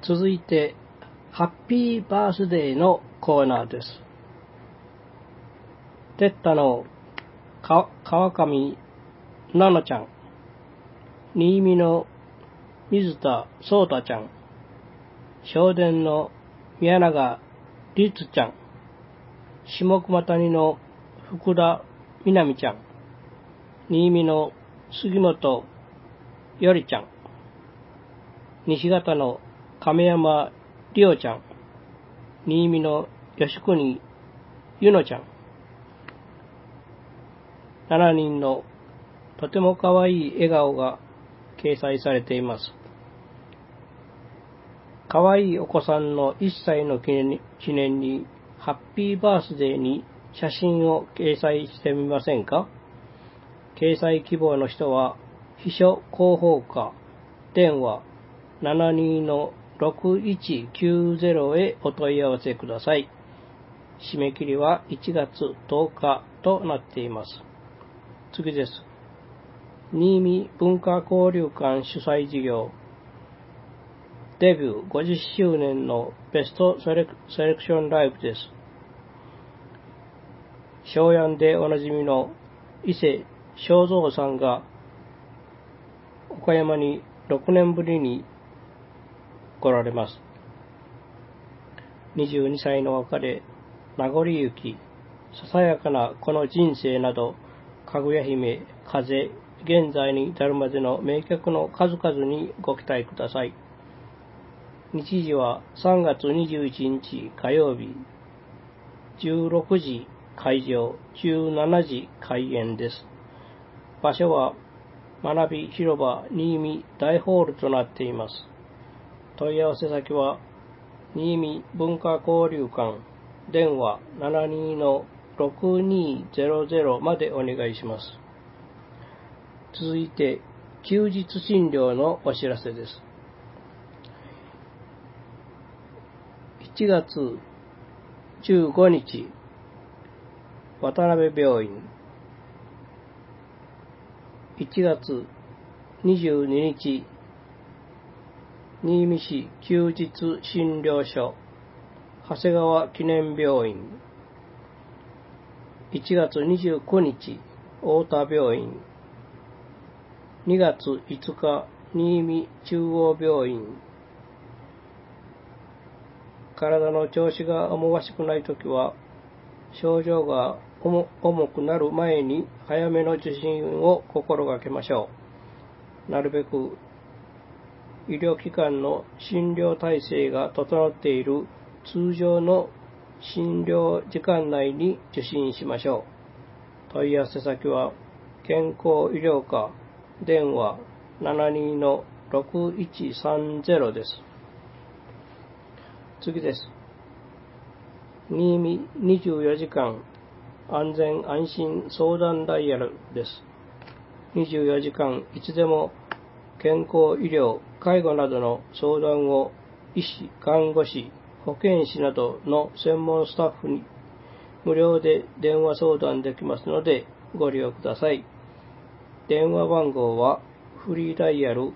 続いて、ハッピーバースデーのコーナーです。テッタの川上奈々ちゃん、新見の水田聡太ちゃん、正殿の宮永律ちゃん、下熊谷の福田みなみちゃん、新見の杉本よりちゃん、西方の亀山里央ちゃん、新見の吉国ゆのちゃん、7人のとても可愛い笑顔が掲載されています。可愛いお子さんの1歳の記念にハッピーバースデーに写真を掲載してみませんか？掲載希望の人は秘書広報課電話 72-6190 へお問い合わせください。締め切りは1月10日となっています。次です。新見文化交流館主催事業デビュー50周年のベストセレクションライブです。湘南でおなじみの伊勢正蔵さんが岡山に6年ぶりに来られます。22歳の別れ、名残雪、ささやかなこの人生など、かぐや姫、風、現在に至るまでの名曲の数々にご期待ください。日時は3月21日火曜日、16時会場、17時開演です。場所は学び広場新見大ホールとなっています。問い合わせ先は新見文化交流館電話 72-6200 までお願いします。続いて休日診療のお知らせです。1月15日渡辺病院、1月22日新見市休日診療所長谷川記念病院、1月29日太田病院、2月5日新見中央病院。体の調子が思わしくないときは、症状が重くなる前に早めの受診を心がけましょう。なるべく医療機関の診療体制が整っている通常の診療時間内に受診しましょう。問い合わせ先は健康医療課電話 72-6130 です。次です。新見24時間安全安心相談ダイヤルです。24時間いつでも健康医療、介護などの相談を医師、看護師、保健師などの専門スタッフに無料で電話相談できますのでご利用ください。電話番号はフリーダイヤル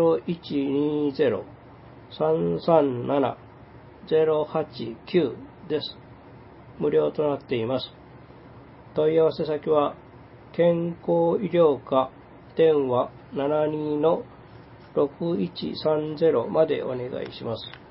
0120-337-089 です。無料となっています。問い合わせ先は健康医療課電話 72-6130 までお願いします。